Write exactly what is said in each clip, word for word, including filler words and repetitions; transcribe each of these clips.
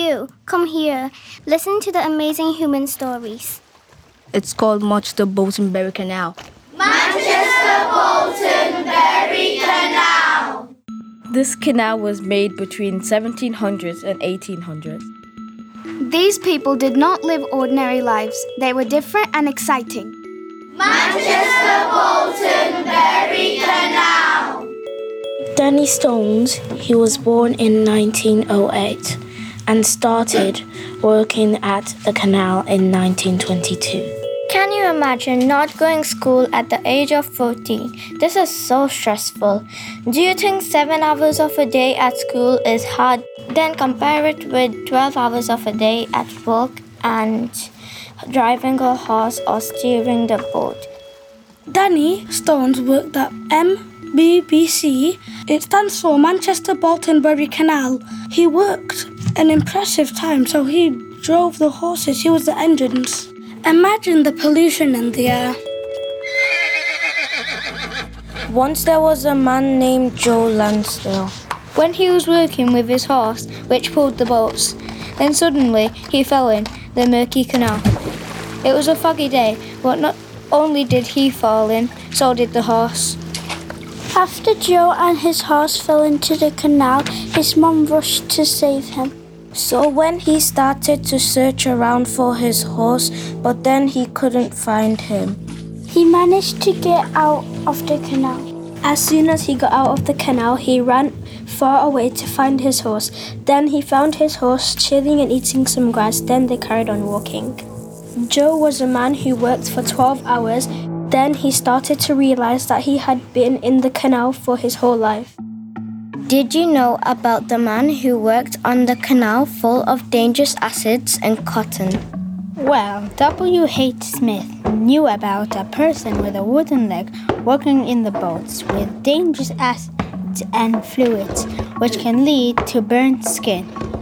you. Come here. Listen to the amazing human stories. It's called Manchester Bolton-Bury Canal. Manchester Bolton-Bury Canal. This canal was made between seventeen hundreds and eighteen hundreds. These people did not live ordinary lives. They were different and exciting. Manchester Bolton-Bury Canal. Danny Stones, he was born in nineteen oh eight and started working at the canal in nineteen twenty-two. Can you imagine not going to school at the age of fourteen? This is so stressful. Do you think seven hours of a day at school is hard? Then compare it with twelve hours of a day at work and driving a horse or steering the boat. Danny Stones worked at M B B C. It stands for Manchester Bolton-Bury Canal. He worked an impressive time, so he drove the horses. He was the engines. Imagine the pollution in the air. Once there was a man named Joe Lansdale. When he was working with his horse, which pulled the boats, then suddenly he fell in the murky canal. It was a foggy day, but not only did he fall in, so did the horse. After Joe and his horse fell into the canal, his mum rushed to save him. So when he started to search around for his horse, but then he couldn't find him. He managed to get out of the canal. As soon as he got out of the canal, he ran far away to find his horse. Then he found his horse chilling and eating some grass. Then they carried on walking. Joe was a man who worked for twelve hours. Then he started to realize that he had been in the canal for his whole life. Did you know about the man who worked on the canal full of dangerous acids and cotton? Well, W H Smith knew about a person with a wooden leg working in the boats with dangerous acids and fluids, which can lead to burnt skin.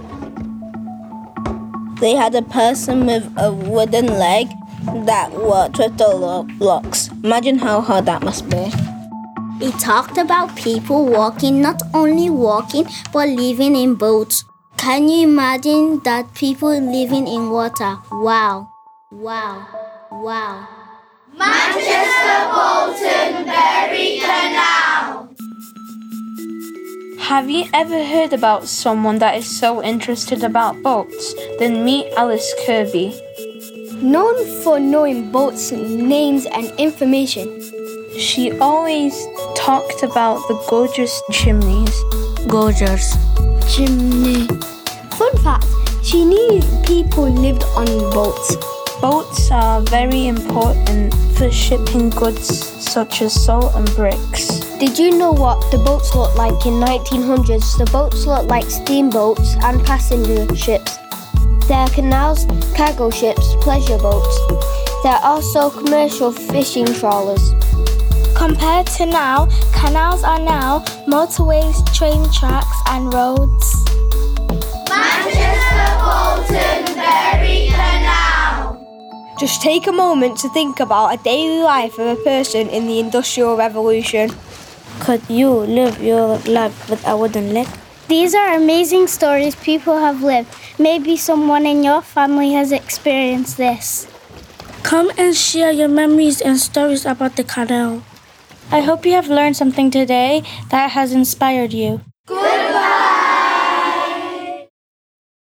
They had a person with a wooden leg that worked with the lo- blocks. Imagine how hard that must be. He talked about people walking, not only walking, but living in boats. Can you imagine that people living in water? Wow, wow, wow. Manchester Bolton-Bury Canal. Have you ever heard about someone that is so interested about boats? Then meet Alice Kirby. Known for knowing boats' names and information, she always talked about the gorgeous chimneys. Gorgeous. Chimney. Fun fact, she knew people lived on boats. Boats are very important for shipping goods such as salt and bricks. Did you know what the boats looked like in nineteen hundreds? The boats looked like steamboats and passenger ships. There are canals, cargo ships, pleasure boats. There are also commercial fishing trawlers. Compared to now, canals are now motorways, train tracks and roads. Manchester Bolton-Bury Canal. Just take a moment to think about a daily life of a person in the Industrial Revolution. Could you live your life with a wooden leg? These are amazing stories people have lived. Maybe someone in your family has experienced this. Come and share your memories and stories about the canal. I hope you have learned something today that has inspired you.